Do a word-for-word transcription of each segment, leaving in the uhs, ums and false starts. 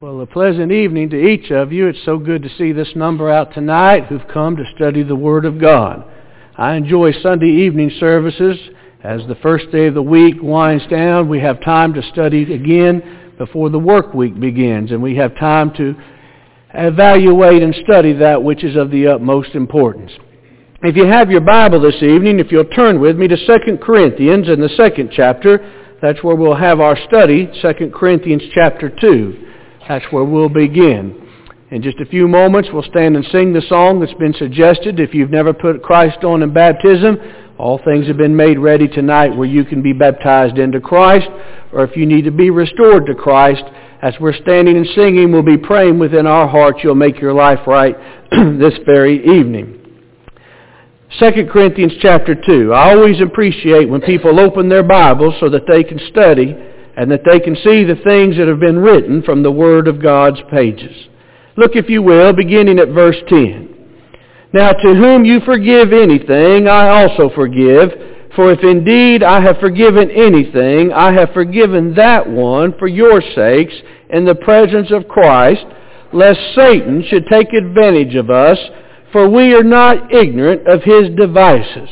Well, a pleasant evening to each of you. It's so good to see this number out tonight who've come to study the Word of God. I enjoy Sunday evening services. As the first day of the week winds down, we have time to study again before the work week begins, and we have time to evaluate and study that which is of the utmost importance. If you have your Bible this evening, if you'll turn with me to Second Corinthians in the second chapter, that's where we'll have our study, Second Corinthians chapter two. That's where we'll begin. In just a few moments, we'll stand and sing the song that's been suggested. If you've never put Christ on in baptism, all things have been made ready tonight where you can be baptized into Christ, or if you need to be restored to Christ, as we're standing and singing, we'll be praying within our hearts you'll make your life right this very evening. Second Corinthians chapter two. I always appreciate when people open their Bibles so that they can study and that they can see the things that have been written from the Word of God's pages. Look, if you will, beginning at verse ten. Now to whom you forgive anything, I also forgive. For if indeed I have forgiven anything, I have forgiven that one for your sakes in the presence of Christ, lest Satan should take advantage of us, for we are not ignorant of his devices.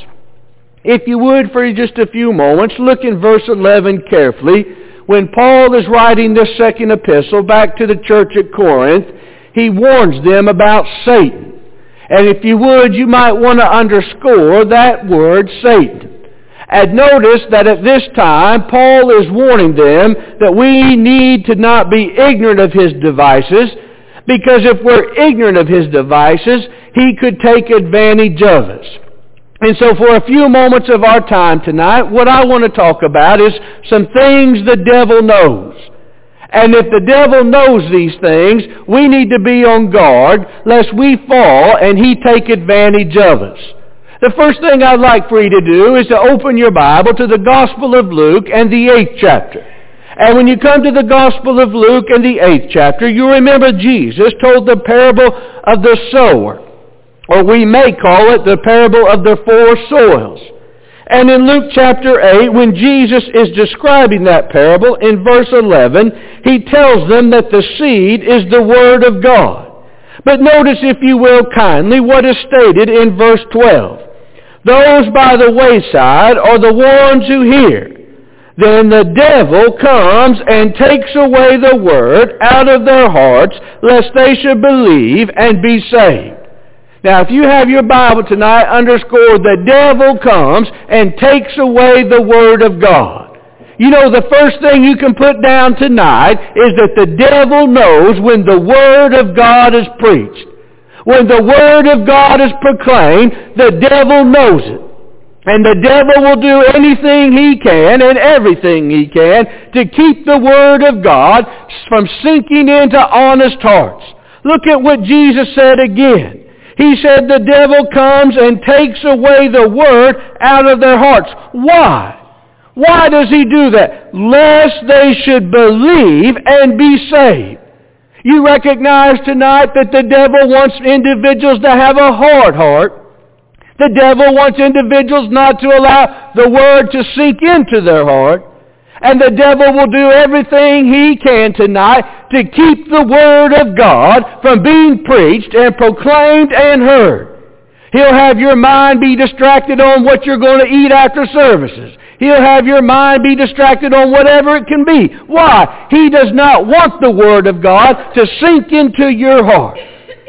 If you would, for just a few moments, look in verse eleven carefully. When Paul is writing this second epistle back to the church at Corinth, he warns them about Satan. And if you would, you might want to underscore that word, Satan. And notice that at this time, Paul is warning them that we need to not be ignorant of his devices, because if we're ignorant of his devices, he could take advantage of us. And so for a few moments of our time tonight, what I want to talk about is some things the devil knows. And if the devil knows these things, we need to be on guard lest we fall and he take advantage of us. The first thing I'd like for you to do is to open your Bible to the Gospel of Luke and the eighth chapter. And when you come to the Gospel of Luke and the eighth chapter, you remember Jesus told the parable of the sower. Or we may call it the parable of the four soils. And in Luke chapter eight, when Jesus is describing that parable, in verse eleven, he tells them that the seed is the Word of God. But notice, if you will kindly, what is stated in verse twelve. Those by the wayside are the ones who hear. Then the devil comes and takes away the Word out of their hearts, lest they should believe and be saved. Now, if you have your Bible tonight, underscore the devil comes and takes away the Word of God. You know, the first thing you can put down tonight is that the devil knows when the Word of God is preached. When the Word of God is proclaimed, the devil knows it. And the devil will do anything he can and everything he can to keep the Word of God from sinking into honest hearts. Look at what Jesus said again. He said the devil comes and takes away the Word out of their hearts. Why? Why does he do that? Lest they should believe and be saved. You recognize tonight that the devil wants individuals to have a hard heart. The devil wants individuals not to allow the Word to sink into their heart. And the devil will do everything he can tonight to keep the Word of God from being preached and proclaimed and heard. He'll have your mind be distracted on what you're going to eat after services. He'll have your mind be distracted on whatever it can be. Why? He does not want the Word of God to sink into your heart.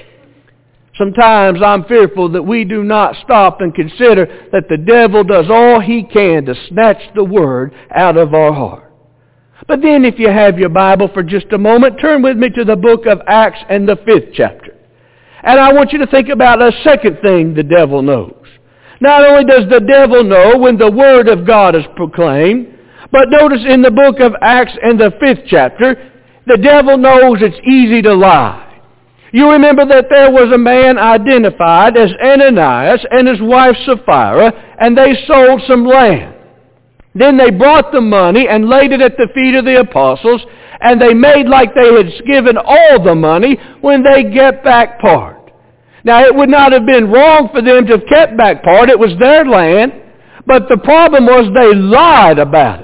Sometimes I'm fearful that we do not stop and consider that the devil does all he can to snatch the Word out of our heart. But then if you have your Bible for just a moment, turn with me to the book of Acts and the fifth chapter. And I want you to think about a second thing the devil knows. Not only does the devil know when the Word of God is proclaimed, but notice in the book of Acts and the fifth chapter, the devil knows it's easy to lie. You remember that there was a man identified as Ananias and his wife Sapphira, and they sold some land. Then they brought the money and laid it at the feet of the apostles, and they made like they had given all the money when they get back part. Now, it would not have been wrong for them to have kept back part. It was their land. But the problem was they lied about it.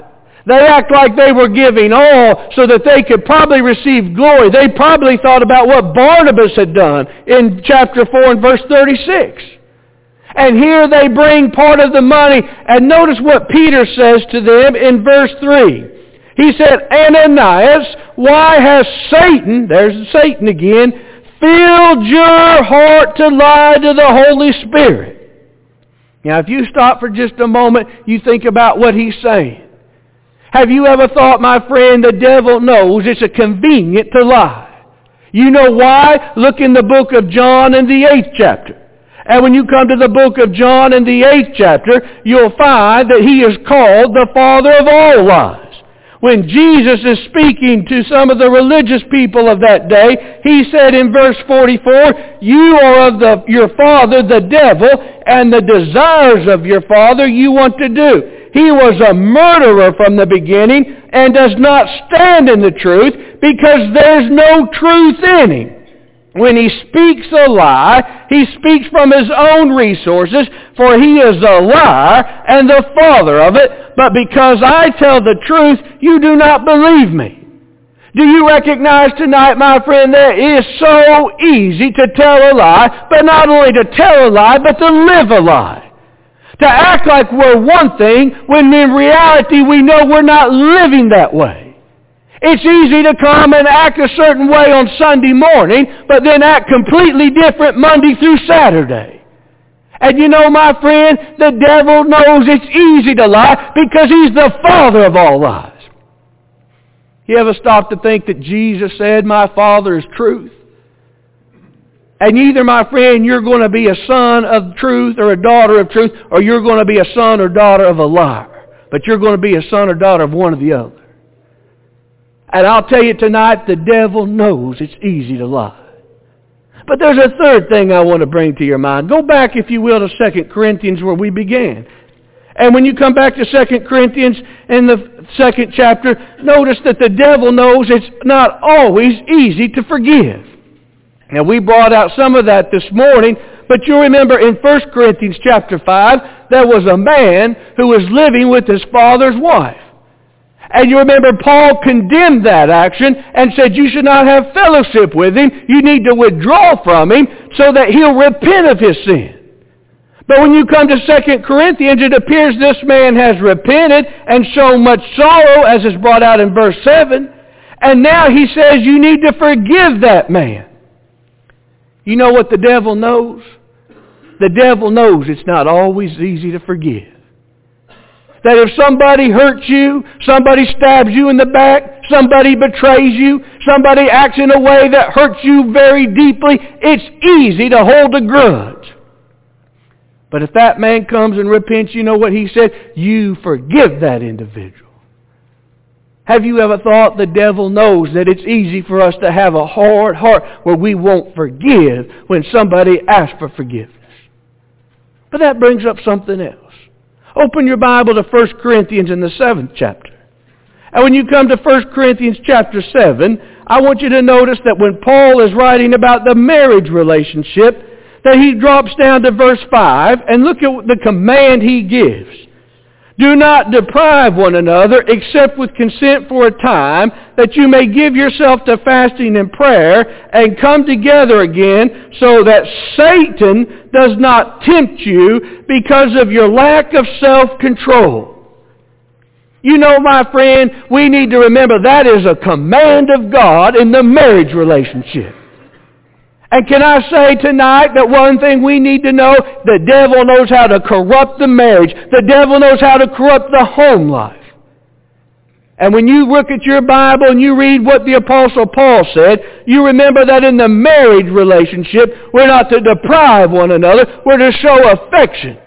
They act like they were giving all so that they could probably receive glory. They probably thought about what Barnabas had done in chapter four and verse thirty-six. And here they bring part of the money. And notice what Peter says to them in verse three. He said, Ananias, why has Satan, there's Satan again, filled your heart to lie to the Holy Spirit? Now if you stop for just a moment, you think about what he's saying. Have you ever thought, my friend, the devil knows it's a convenient to lie? You know why? Look in the book of John in the eighth chapter. And when you come to the book of John in the eighth chapter, you'll find that he is called the father of all lies. When Jesus is speaking to some of the religious people of that day, he said in verse forty-four, you are of the, your father the devil, and the desires of your father you want to do. He was a murderer from the beginning and does not stand in the truth because there's no truth in him. When he speaks a lie, he speaks from his own resources, for he is a liar and the father of it. But because I tell the truth, you do not believe me. Do you recognize tonight, my friend, that it is so easy to tell a lie, but not only to tell a lie, but to live a lie. To act like we're one thing when in reality we know we're not living that way. It's easy to come and act a certain way on Sunday morning, but then act completely different Monday through Saturday. And you know, my friend, the devil knows it's easy to lie because he's the father of all lies. You ever stop to think that Jesus said, my Father is truth? And either, my friend, you're going to be a son of truth or a daughter of truth, or you're going to be a son or daughter of a liar. But you're going to be a son or daughter of one or the other. And I'll tell you tonight, the devil knows it's easy to lie. But there's a third thing I want to bring to your mind. Go back, if you will, to Second Corinthians where we began. And when you come back to Second Corinthians in the second chapter, notice that the devil knows it's not always easy to forgive. Now, we brought out some of that this morning, but you remember in First Corinthians chapter five, there was a man who was living with his father's wife. And you remember Paul condemned that action and said you should not have fellowship with him. You need to withdraw from him so that he'll repent of his sin. But when you come to Second Corinthians, it appears this man has repented and shown much sorrow, as is brought out in verse seven. And now he says you need to forgive that man. You know what the devil knows? The devil knows it's not always easy to forgive. That if somebody hurts you, somebody stabs you in the back, somebody betrays you, somebody acts in a way that hurts you very deeply, it's easy to hold a grudge. But if that man comes and repents, you know what he said? You forgive that individual. Have you ever thought the devil knows that it's easy for us to have a hard heart where we won't forgive when somebody asks for forgiveness? But that brings up something else. Open your Bible to First Corinthians in the seventh chapter. And when you come to First Corinthians chapter seven, I want you to notice that when Paul is writing about the marriage relationship, that he drops down to verse five, and look at the command he gives. Do not deprive one another except with consent for a time, that you may give yourself to fasting and prayer and come together again, so that Satan does not tempt you because of your lack of self-control. You know, my friend, we need to remember that is a command of God in the marriage relationship. And can I say tonight that one thing we need to know, the devil knows how to corrupt the marriage. The devil knows how to corrupt the home life. And when you look at your Bible and you read what the Apostle Paul said, you remember that in the marriage relationship, we're not to deprive one another, we're to show affection.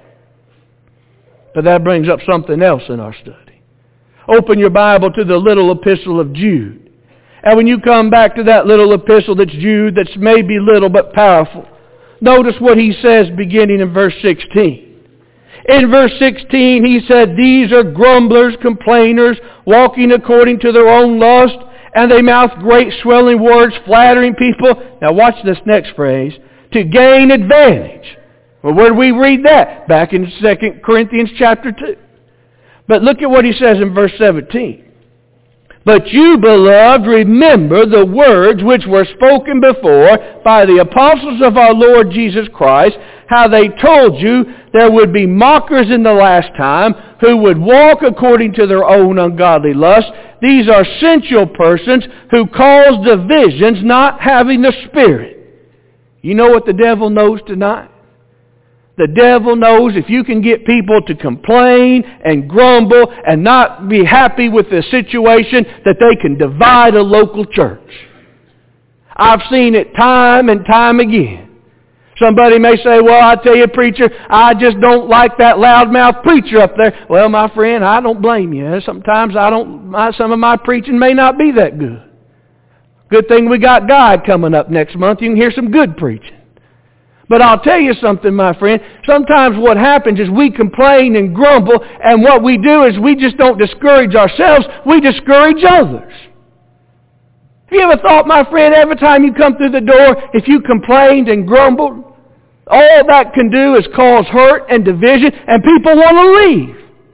But that brings up something else in our study. Open your Bible to the little epistle of Jude. And when you come back to that little epistle that's Jude, that's maybe little but powerful, notice what he says beginning in verse sixteen. In verse sixteen, he said, these are grumblers, complainers, walking according to their own lust, and they mouth great swelling words, flattering people. Now watch this next phrase, to gain advantage. Well, where do we read that? Back in Second Corinthians chapter two. But look at what he says in verse seventeen. But you, beloved, remember the words which were spoken before by the apostles of our Lord Jesus Christ, how they told you there would be mockers in the last time who would walk according to their own ungodly lusts. These are sensual persons who cause divisions, not having the Spirit. You know what the devil knows tonight? The devil knows if you can get people to complain and grumble and not be happy with the situation, that they can divide a local church. I've seen it time and time again. Somebody may say, well, I tell you, preacher, I just don't like that loudmouth preacher up there. Well, my friend, I don't blame you. Sometimes I don't. My, some of my preaching may not be that good. Good thing we got God coming up next month. You can hear some good preaching. But I'll tell you something, my friend. Sometimes what happens is we complain and grumble, and what we do is we just don't discourage ourselves, we discourage others. Have you ever thought, my friend, every time you come through the door, if you complained and grumbled, all that can do is cause hurt and division, and people want to leave.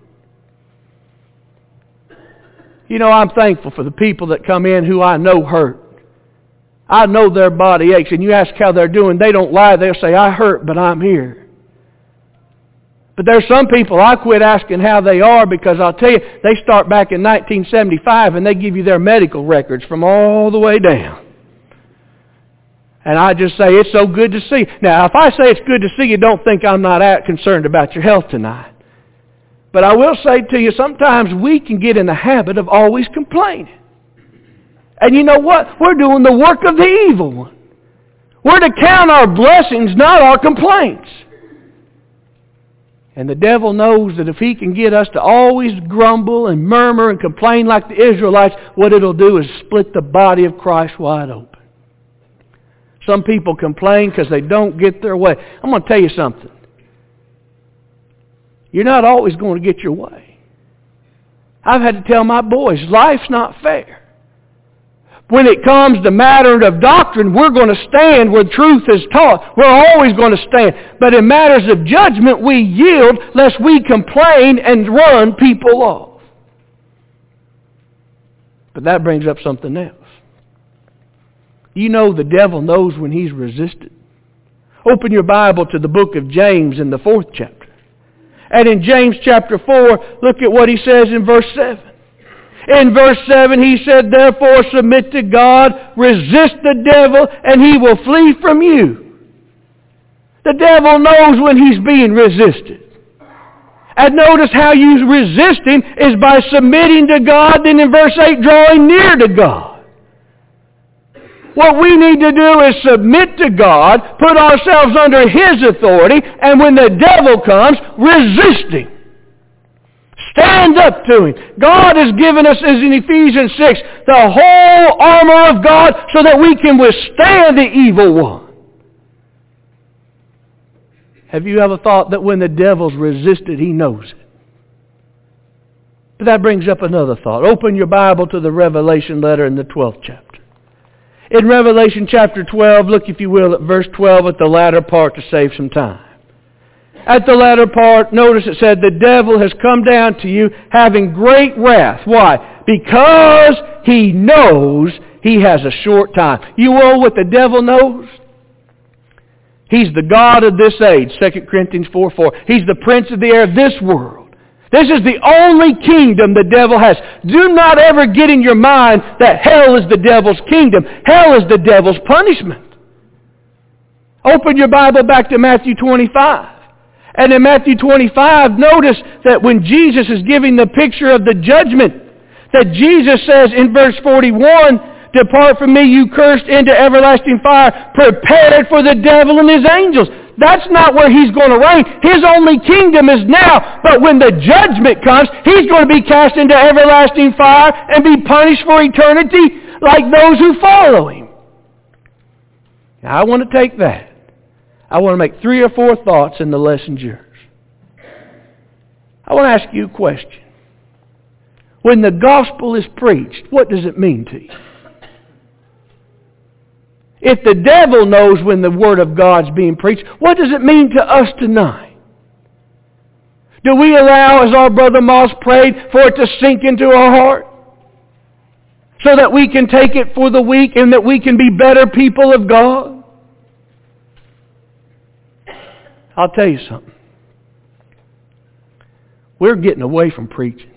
You know, I'm thankful for the people that come in who I know hurt. I know their body aches, and you ask how they're doing, they don't lie. They'll say, I hurt, but I'm here. But there's some people I quit asking how they are, because I'll tell you, they start back in nineteen seventy-five and they give you their medical records from all the way down. And I just say, it's so good to see you. Now, if I say it's good to see you, don't think I'm not that concerned about your health tonight. But I will say to you, sometimes we can get in the habit of always complaining. And you know what? We're doing the work of the evil one. We're to count our blessings, not our complaints. And the devil knows that if he can get us to always grumble and murmur and complain like the Israelites, what it'll do is split the body of Christ wide open. Some people complain because they don't get their way. I'm going to tell you something. You're not always going to get your way. I've had to tell my boys, life's not fair. When it comes to matter of doctrine, we're going to stand where truth is taught. We're always going to stand. But in matters of judgment, we yield lest we complain and run people off. But that brings up something else. You know the devil knows when he's resisted. Open your Bible to the book of James in the fourth chapter. And in James chapter four, look at what he says in verse seven. In verse seven, he said, therefore submit to God, resist the devil, and he will flee from you. The devil knows when he's being resisted. And notice how you resist him is by submitting to God, then in verse eight, drawing near to God. What we need to do is submit to God, put ourselves under his authority, and when the devil comes, resist him. Stand up to him. God has given us, as in Ephesians six, the whole armor of God so that we can withstand the evil one. Have you ever thought that when the devil's resisted, he knows it? But that brings up another thought. Open your Bible to the Revelation letter in the twelfth chapter. In Revelation chapter twelve, look if you will at verse twelve at the latter part to save some time. At the latter part, notice it said, the devil has come down to you having great wrath. Why? Because he knows he has a short time. You know what the devil knows? He's the god of this age, Second Corinthians four four. He's the prince of the air of this world. This is the only kingdom the devil has. Do not ever get in your mind that hell is the devil's kingdom. Hell is the devil's punishment. Open your Bible back to Matthew twenty-five. And in Matthew twenty-five, notice that when Jesus is giving the picture of the judgment, that Jesus says in verse forty-one, depart from me, you cursed, into everlasting fire, prepared for the devil and his angels. That's not where he's going to reign. His only kingdom is now. But when the judgment comes, he's going to be cast into everlasting fire and be punished for eternity like those who follow him. Now, I want to take that. I want to make three or four thoughts and the lesson's yours. I want to ask you a question. When the gospel is preached, what does it mean to you? If the devil knows when the word of God's being preached, what does it mean to us tonight? Do we allow, as our brother Moss prayed, for it to sink into our heart? So that we can take it for the week and that we can be better people of God? I'll tell you something. We're getting away from preaching.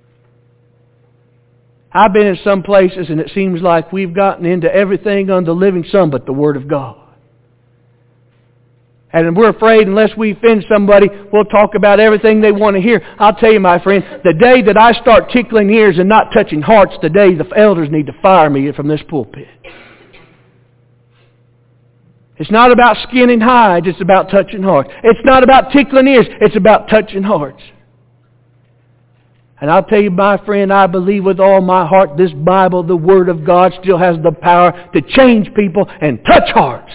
I've been in some places and it seems like we've gotten into everything under the living sun but the Word of God. And we're afraid unless we offend somebody, we'll talk about everything they want to hear. I'll tell you, my friend, the day that I start tickling ears and not touching hearts, the day the elders need to fire me from this pulpit. It's not about skinning hides, it's about touching hearts. It's not about tickling ears, it's about touching hearts. And I'll tell you, my friend, I believe with all my heart this Bible, the Word of God, still has the power to change people and touch hearts.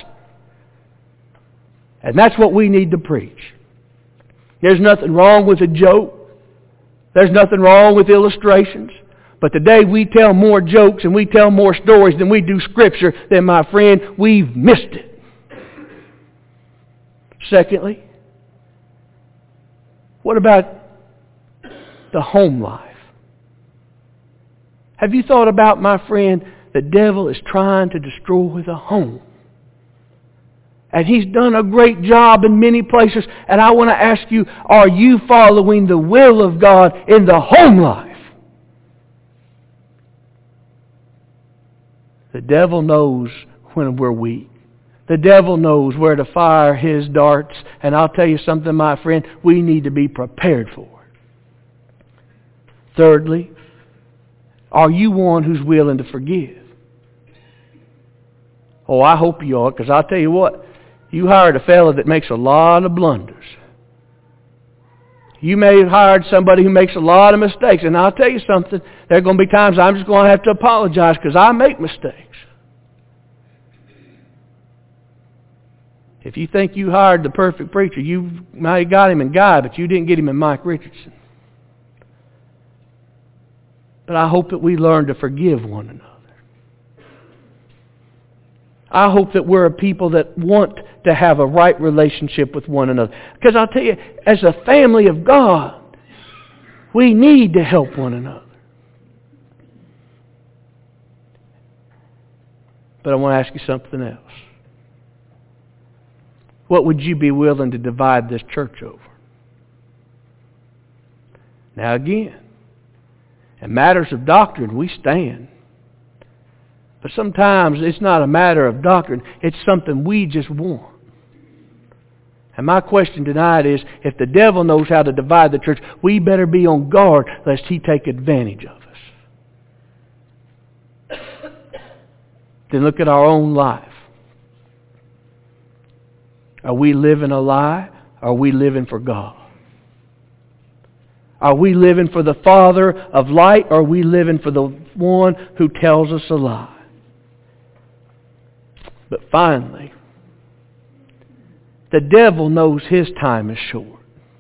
And that's what we need to preach. There's nothing wrong with a joke. There's nothing wrong with illustrations. But the day we tell more jokes and we tell more stories than we do Scripture, then, my friend, we've missed it. Secondly, what about the home life? Have you thought about, my friend, the devil is trying to destroy the home? And he's done a great job in many places. And I want to ask you, are you following the will of God in the home life? The devil knows when we're weak. The devil knows where to fire his darts. And I'll tell you something, my friend, we need to be prepared for it. Thirdly, are you one who's willing to forgive? Oh, I hope you are, because I'll tell you what, you hired a fellow that makes a lot of blunders. You may have hired somebody who makes a lot of mistakes. And I'll tell you something, there are going to be times I'm just going to have to apologize because I make mistakes. If you think you hired the perfect preacher, you might have got him in Guy, but you didn't get him in Mike Richardson. But I hope that we learn to forgive one another. I hope that we're a people that want to have a right relationship with one another. Because I'll tell you, as a family of God, we need to help one another. But I want to ask you something else. What would you be willing to divide this church over? Now again, in matters of doctrine, we stand. But sometimes it's not a matter of doctrine. It's something we just want. And my question tonight is, if the devil knows how to divide the church, we better be on guard lest he take advantage of us. Then look at our own life. Are we living a lie? Are we living for God? Are we living for the Father of light? Or are we living for the one who tells us a lie? But finally, the devil knows his time is short.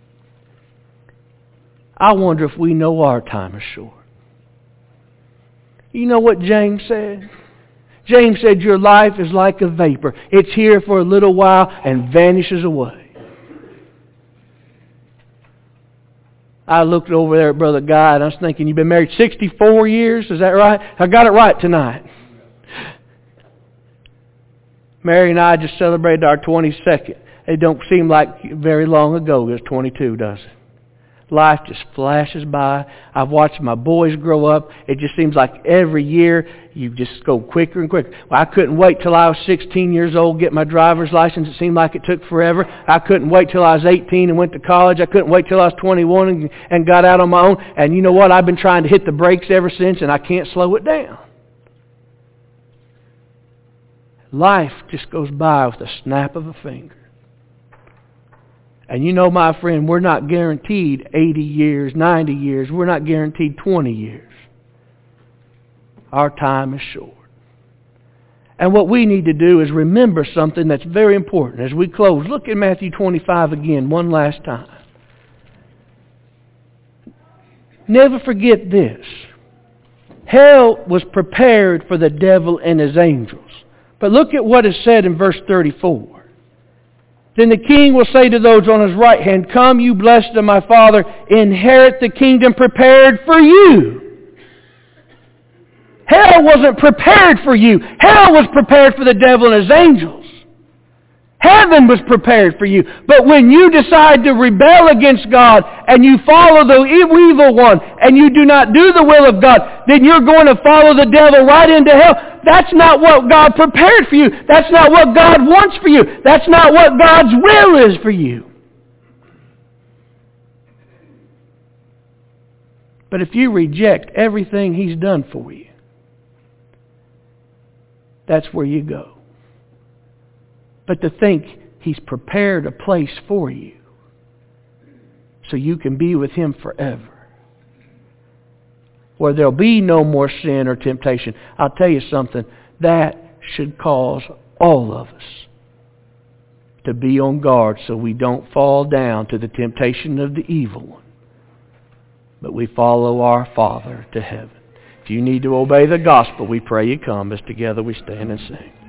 I wonder if we know our time is short. You know what James said? James said, your life is like a vapor. It's here for a little while and vanishes away. I looked over there at Brother Guy and I was thinking, you've been married sixty-four years? Is that right? I got it right tonight. Mary and I just celebrated our twenty-second. It don't seem like very long ago. It was twenty-two, does it? Life just flashes by. I've watched my boys grow up. It just seems like every year you just go quicker and quicker. Well, I couldn't wait till I was sixteen years old to get my driver's license. It seemed like it took forever. I couldn't wait till I was eighteen and went to college. I couldn't wait till I was twenty-one and, and got out on my own. And you know what? I've been trying to hit the brakes ever since, and I can't slow it down. Life just goes by with a snap of a finger. And you know, my friend, we're not guaranteed eighty years, ninety years. We're not guaranteed twenty years. Our time is short. And what we need to do is remember something that's very important as we close. Look at Matthew twenty-five again, one last time. Never forget this. Hell was prepared for the devil and his angels. But look at what is said in verse thirty-four. Then the king will say to those on his right hand, Come, you blessed of my Father, inherit the kingdom prepared for you. Hell wasn't prepared for you. Hell was prepared for the devil and his angels. Heaven was prepared for you. But when you decide to rebel against God and you follow the evil one and you do not do the will of God, then you're going to follow the devil right into hell. That's not what God prepared for you. That's not what God wants for you. That's not what God's will is for you. But if you reject everything He's done for you, that's where you go. But to think He's prepared a place for you so you can be with Him forever, where there'll be no more sin or temptation. I'll tell you something, that should cause all of us to be on guard so we don't fall down to the temptation of the evil one, but we follow our Father to heaven. If you need to obey the gospel, we pray you come as together we stand and sing.